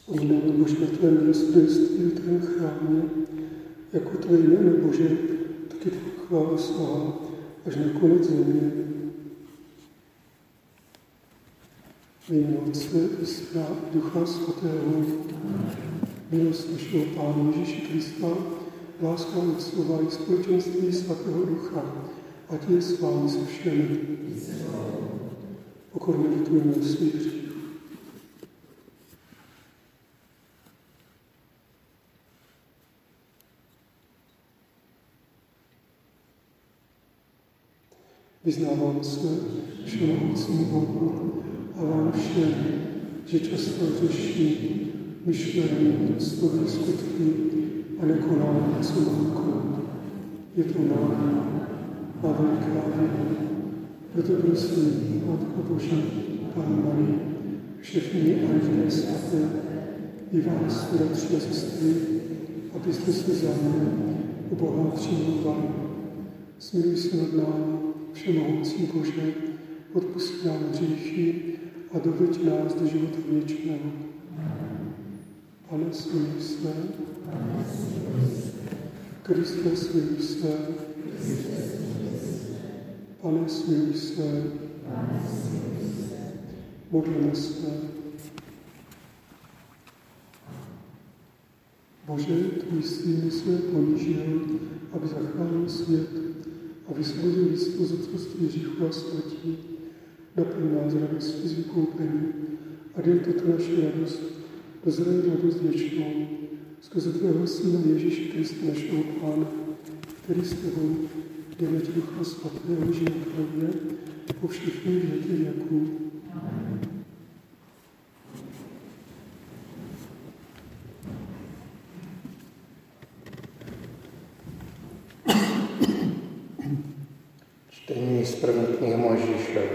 Vzpomínáme, Bože, na tvé milosrdenství v tvém chrámě, jako tvé jméno, Bože, taky tvou chválu sahá až na konec země. V jménu Otce i Syna i Ducha Svatého. Milost našeho Pána Ježíše Krista, láska Otcova i společenství Svatého Ducha, ať je s vámi se všemi. Pokorně litujeme svých hříchů. Vyznávám se všemohoucímu Bohu a vám všem, že často řeší myšlení, slovy, skutky a nekonám, co mám konat. Je to málo a veliká věda. Proto prosím, Matko Boží, Panna Marii, všechny anděle svaté, i vás, bratři a sestry, abyste se za mě u Boha přimlouvali. Smiluj se nad námi, všemohoucí Bože, odpusť nám hříchy a doveď nás do života věčného. Pane, smiluj se. Kriste, smiluj se. Pane, smiluj se. Modlíme se. Bože, tvůj syn se ponížil, aby zachránil svět a vysvobodil lidstvo z otroctví hříchu a smrti. Naplň nás radostí z vykoupení a dej toto naši radost, dozrají radost věčnou, skrze tvého Syna Ježíše Krista, našeho Pána, který s tebou dělá Ducha Svatého životě po všechny věky věků. Čtení z první knihy Mojžíšovy.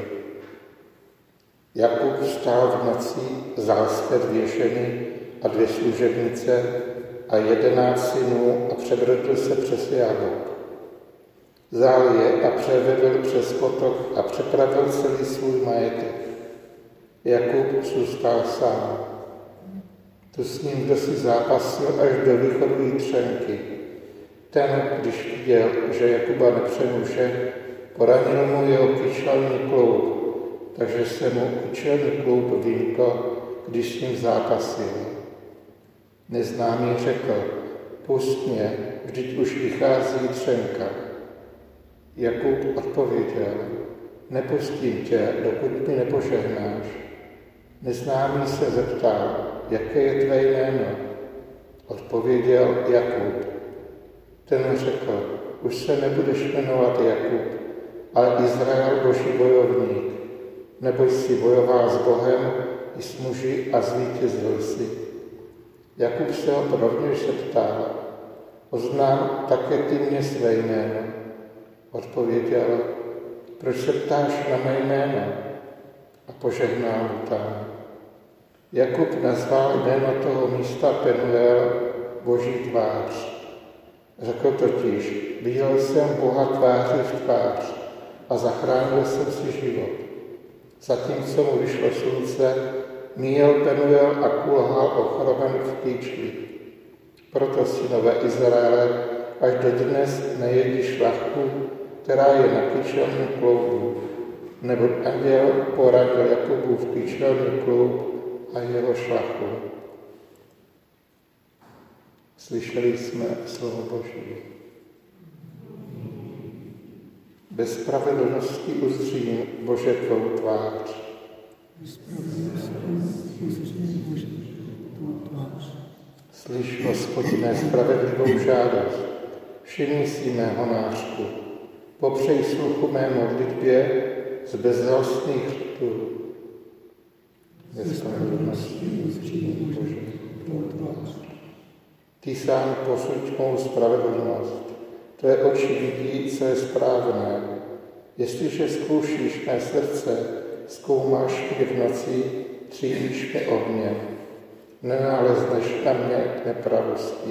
Jakub vstál v noci, vzal zpět dvě ženy a dvě služebnice a 11 synů a převredl se přes Jabok. Vzal je a převedl přes potok a přepravil celý svůj majetek. Jakub zůstal sám. Tu s ním kdo si zápasil až do východu Jitřenky. Ten, když viděl, že Jakuba nepřemůže, poranil mu jeho kyčelní kloub, takže se mu kyčelní kloub vymkl, když s ním zápasil. Neznámý řekl, pust mě, vždyť už vychází Jitřenka. Jakub odpověděl, nepustím tě, dokud mi nepožehnáš. Neznámý se zeptal, jaké je tvé jméno? Odpověděl Jakub. Ten řekl, už se nebudeš jmenovat Jakub, ale Izrael, Boží bojovník, neboť si bojoval s Bohem i s muži a zvítězil si. Jakub se ho rovněž zeptal, oznám také ty mě své jméno. Odpověděl, proč se ptáš na mé jméno? A požehnal mu tam. Jakub nazval jméno toho místa Penuel, Boží tvář. Řekl totiž, viděl jsem Boha tváří v tvář a zachránil jsem si život. Zatímco mu vyšlo slunce, míjel Penuel a kulhal ochromen v kýčli. Proto synové Izraele až do dnes nejedí šlachtu, která je na kyčelním kloubu, neboť anděl poradil Jakubův kyčelní kloub a jeho šlachtu. Slyšeli jsme slovo Boží. Bez spravedlnosti uzřím, Bože, tvou tvář. Slyš, Hospodine, spravedlivou žádost. Všimni si mého nářku. Popřej sluchu mé modlitbě z bezzlostných rtů. Bez spravedlnosti uzřím, Bože, tvou tvář. Ty sám posuď mou spravedlnost. Tvé oči vidí, co je správné. Jestliže zkoušíš mé srdce, zkoumáš mě v noci, třídíš mě ohněm. Nenalezneš na mě nepravosti.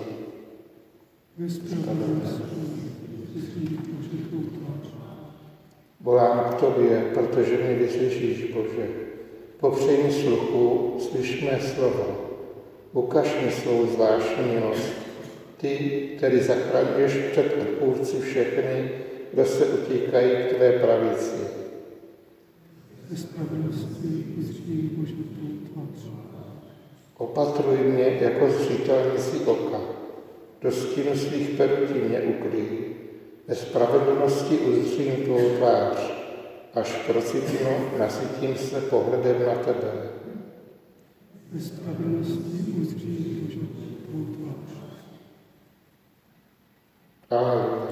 Volám k tobě, protože mě vyslyšíš, Bože. Popřej mi sluchu, slyš mé slovo. Ukaž mi svou zvláštní milost. Ty, který zachraňuješ před odpůrci všechny, kdo se utíkají k tvé pravici. Ve spravedlnosti uzří Boží tvář. Opatruj mě jako zřitelnici oka. Do stínu svých perutí mě uklí. Ve spravedlnosti uzřím tvou tvář. Až procitnu, nasytím se pohledem na tebe. Ve spravedlnosti uzří Boží tvář. Aleluja.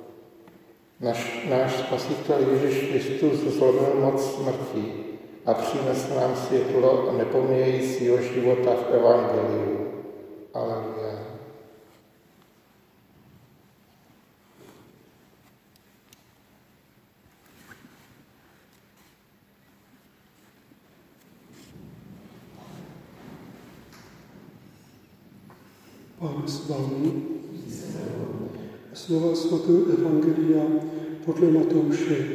Náš Spasitel Ježíš Kristus zlomil moc smrti a přinesl nám světlo nepomíjejícího života v Evangeliu. Aleluja. Pán s vámi. Slova svatého Evangelia podle Matouše.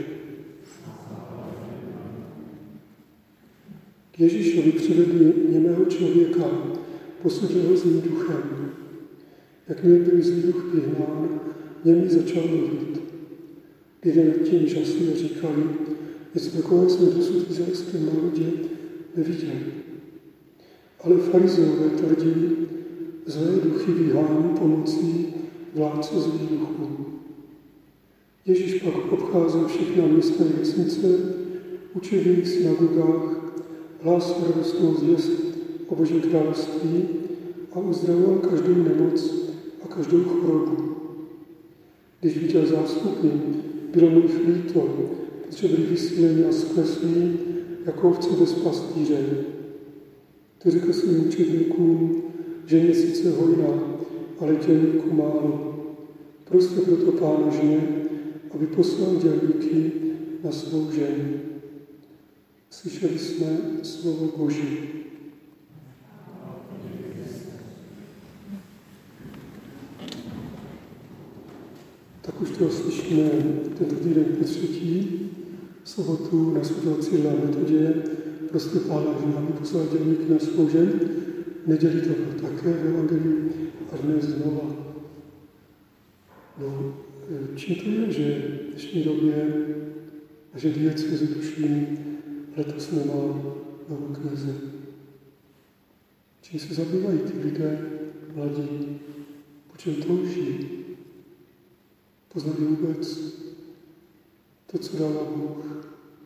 K Ježíšovi přivedli němého člověka, posudil ho zlým duchem. Jakmile byl zlý duch vyhnán, němý začal mluvit. Lidé nad tím žasli a říkali, něco takového jsme dosud v izraelském národě neviděli. Ale farizeové tvrdili, zlé duchy vyhání pomocí vládce zlých duchů. Ježíš pak obcházel všechna města i vesnice, učil v jejich synagogách, hlásil radostnou zvěst o Božím království a uzdravoval každou nemoc a každou chorobu. Když viděl zástupy, bylo mu jich líto, protože byli vysíleni a skleslí jako ovce bez pastýře. To řekl svým učedníkům, že je sice hojná, ale dělníků málo. Proste proto Pána žně, aby poslal dělníky na svou ženu. Slyšeli jsme slovo Boží. Tak už to slyšíme tento týden po třetí, sobotu na světové církevní metodě, prostě Pána žně, aby poslal dělníky na svou ženu. Neděli to bylo také v Evangeliu a dnes znova. No, čím to je, že v dnešní době, že diecéze tuším, letos nemá novou kněze? Čím se zabývají ty lidé mladí? Po čem touží? Poznali vůbec to, co dává Bůh?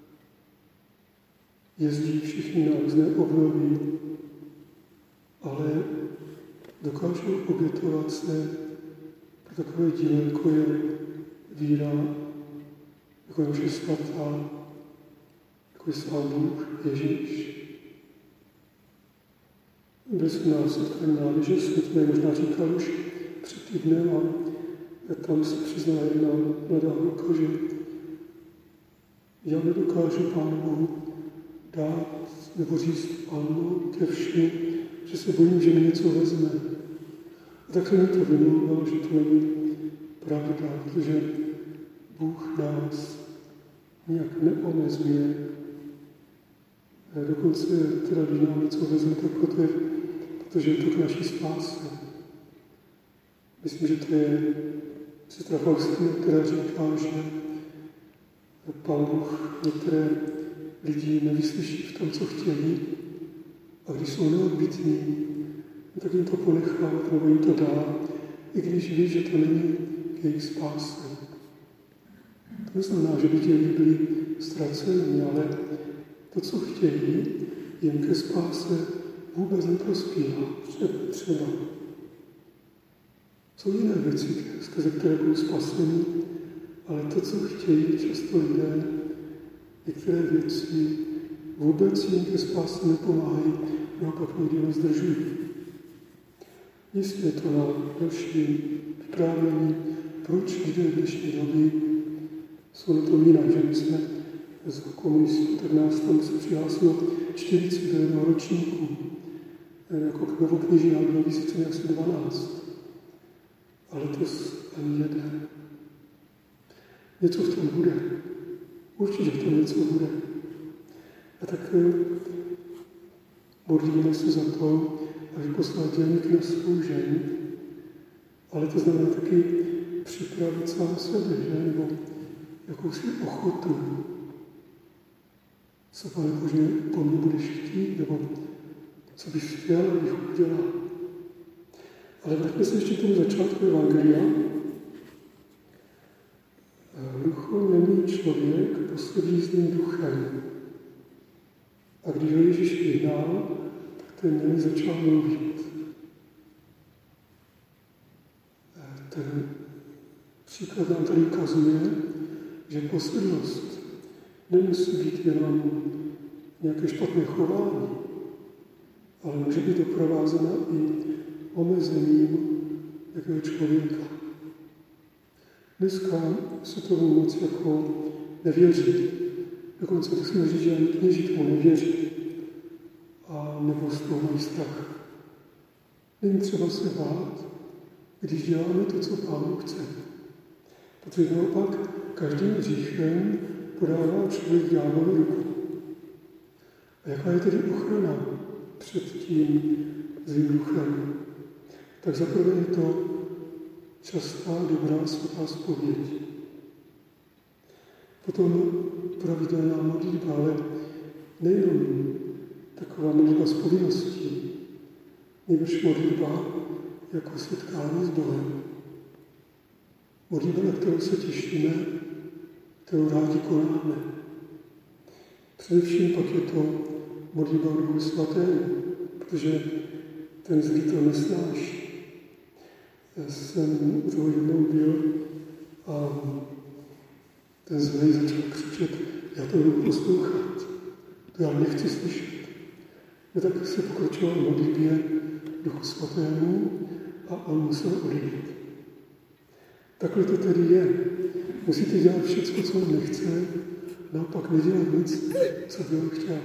Jezdí všichni na různé obnovy, ale dokážou obětovat se pro takové dílo, jako je víra, jako je naše svatá, jako je sám Bůh, Ježíš. Byl jsem na setkání mládeže, jsme možná říkal už před týdnem a tam se přiznala jedna mladá holka, že já nedokážu Pánu Bohu dát nebo říct ano ke všemu, že se bojím, že mi něco vezme. A tak se mi to vymlouvalo, že to není pravda, protože Bůh nás nějak neomezuje. Dokonce teda, když nám něco vezme, tak protože je to k naší spáse. Myslím, že to je sestra Faustina, která říká, že Pán Bůh některé lidi nevyslyší v tom, co chtějí, a když jsou neodbytní, tak jim to ponechá, nebo jim to dá, i když ví, že to není k jejich spáse. To neznamená, že by ti lidi byli ztraceni, ale to, co chtějí, jim ke spáse vůbec neprospívá. Třeba. Jsou jiné věci, skrze které budou spasení, ale to, co chtějí, často lidé, některé věci vůbec jim ke spáse nepomáhají, naopak někdy nás zdržují. Jistě je to na další vyprávění, proč lidé v dnešní doby jsou na tom jinak, že my jsme z komunistů, tak nás tam se přihlásilo 41 ročníků, jako k novokněžinám bylo 2012. Ale to ani jeden. Něco v tom bude. Určitě v tom něco bude. A tak modlíme se za to, a vyposlat dělník na svou ženu, ale to znamená taky připravit sám sebe, že? Nebo jakousi ochotu. Co, Pane Bože, po mně budeš chtít, nebo co bys chtěl, abych udělal. Ale vraťme se ještě k tomu začátku Evangelia. Hluchoněmý člověk posledí s ním duchem. A když ho Ježíš vyhnal, tak ten němý začal mluvit. Ten příklad nám tady ukazuje, že posedlost nemusí být jenom nějaké špatné chování, ale může být doprovázena i omezením takového člověka. Dneska se tomu moc jako nevěří. Dokonce musíme říct, že ani kněží tomu nevěří. A nebo z toho mají strach. Není třeba se bát, když děláme to, co Pán chce. Protože naopak každým hříchem podává člověk ďáblovi ruku. A jaká je tedy ochrana před tím zlým duchem? Tak zaprvé je to častá, dobrá, svatá zpověď. Potom pravidelná modlitba, ale nejenom taková modlitba s povinností, nebož modlitba jako setkání s Bohem. Modlitba, na kterou se těšíme, kterou rádi konáme. Především pak je to modlitba Duchu Svatému, protože ten zlý to nesnáší. Já jsem u toho jednou byl a ten zlý začal křičet, já to budu poslouchat, to já nechci slyšet. No tak se pokročoval v modlitbě Duchu Svatému a on musel odejít. Takhle to tedy je. Musíte dělat všechno, co on nechce, naopak nedělat nic, co by on chtěl.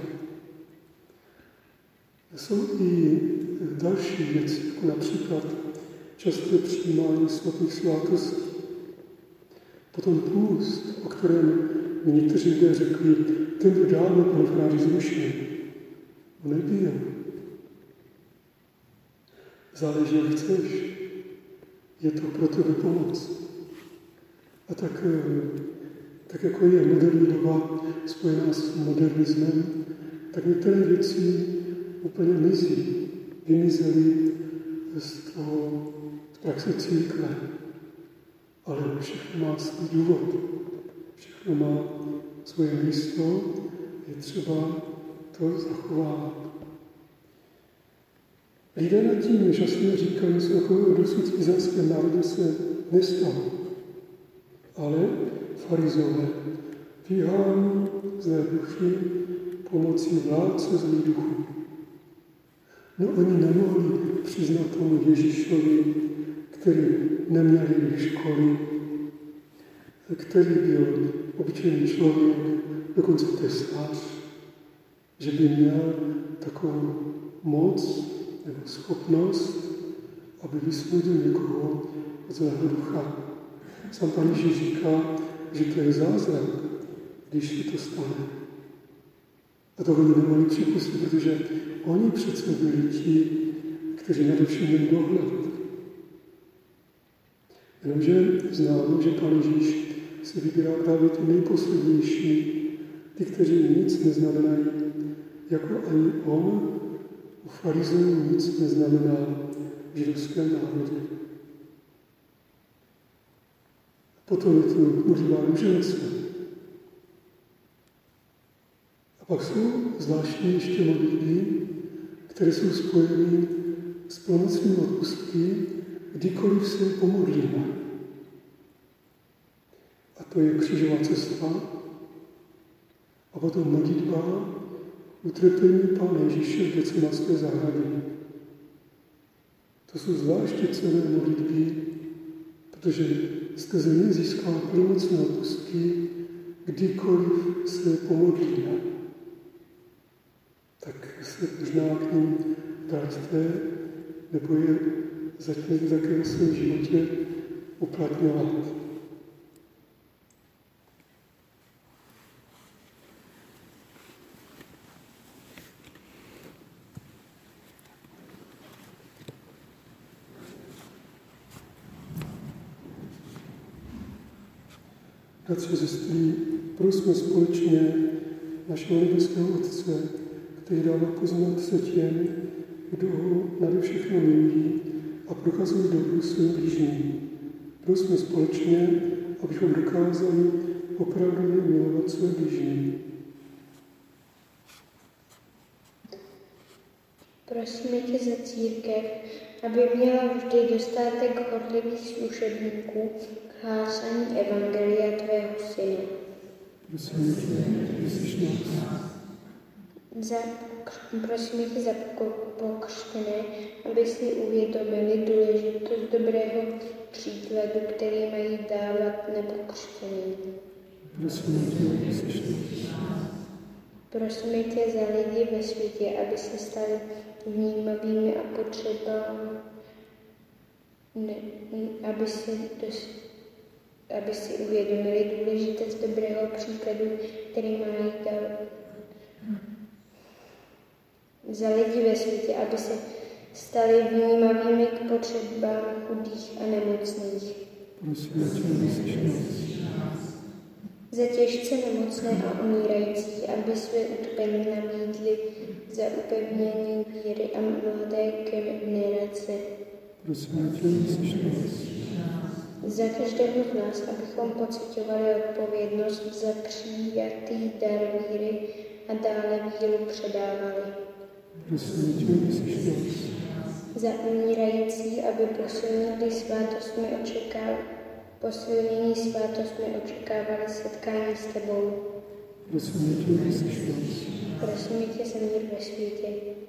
Jsou i další věci, jako například časté přijímání svatých svátostí. Potom půst, o kterém mi někteří lidé řekli, ten by dávno pan faráři zrušil. On nebyl. Záleží, jak chceš. Je to pro tebe pomoc. A tak jako je moderní doba spojená s modernismem, tak některé věci úplně mizí, vymizely z praxe církve. Ale všechno má svůj důvod. Všechno má svoje místo, je třeba to zachovávat. Lidé nad tím časně říkají, že takového dosud v izraelském národě se nestalo. Ale farizové vyhání zlé duchy pomocí vládce zlých duchů. No oni nemohli přiznat tomu Ježíšovi, který neměl jejich školy, který byl obyčejný člověk, dokonce tesář, že by měl takovou moc nebo schopnost, aby vysvobodil někoho od zlého ducha. Sám Pán Ježíš říká, že to je zázrak, když se to stane. A to oni nemohli připustit, protože oni přece byli ti, kteří nad vším měli dohled. Jenomže známe, že Pán Ježíš si vybírá právě ty nejposlednější, ty, kteří nic neznamenají, jako ani on u farizeů nic neznamená v židovském národě. Potom je tu modlitba růžence. A pak jsou zvláštní ještě modlitby, které jsou spojeny s plnocným odpustí, kdykoliv se pomodlíme. A to je křížová cesta a potom modlitba utrpení Pána Ježíše v Getsemanské zahradě. To jsou zvláště cenné modlitby, protože skrze ně získá plnocné odpustí, kdykoliv se pomodlíme. Tak se možná k ním vraťte, nebo je začněte také ve svém životě uplatňovat. Bratři, sestry, prosme společně našeho nebeského Otce, který dává poznat se těm, kdo ho nade všechno milují a prokazují dobro svým blížním. Prosme společně, abychom dokázali opravdu milovat své blížní. Prosíme tě za církev, aby měla vždy dostatek horlivých služebníků k hlásání evangelia tvého syna. Prosíme tě, vyslyš nás. Prosíme tě za pokřtěné, aby si uvědomili důležitost dobrého příkladu, který mají dávat nepokřtěným. Prosíme tě, vyslyš nás. Prosíme tě za lidi ve světě, aby se stali vnímavými a potřebami, aby si uvědomili důležitost dobrého příkladu, který mají dávat. Za lidi ve světě, aby se stali vnímavými k potřebám chudých a nemocných. Prosíme tě, vyslyš nás. Za těžce nemocné a umírající, aby své utrpení nabídli za upevnění víry a mladé generace. Prosíme tě, vyslyš nás. Za každého z nás, abychom pociťovali odpovědnost za přijatý dar víry a dále víru předávali. Prosíme tě, vyslyš nás. Za umírající, aby posilnění svátostmi očekávali setkání s tebou. Prosíme tě, vyslyš nás. Prosíme tě za mír ve světě.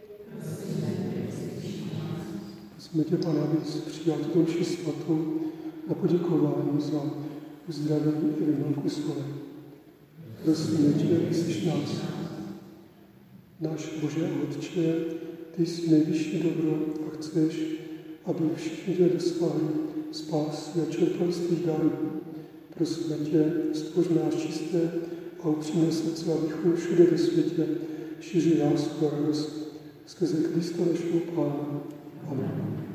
Prosíme tě, Pane, abys přijal tuto mši svatou na poděkování za uzdravení Evy Kusové. Prosíme tě, vyslyš nás. Náš Bože a Otče, ty jsi nejvyšší dobro a chceš, aby všichni tě dosáhli spásy a čerpali z tvých darů. Prosíme tě, stvoř nás čisté a upřímné srdce, abychom všude ve světě šířili lásku a radost skrze Krista našeho Pána. Amen.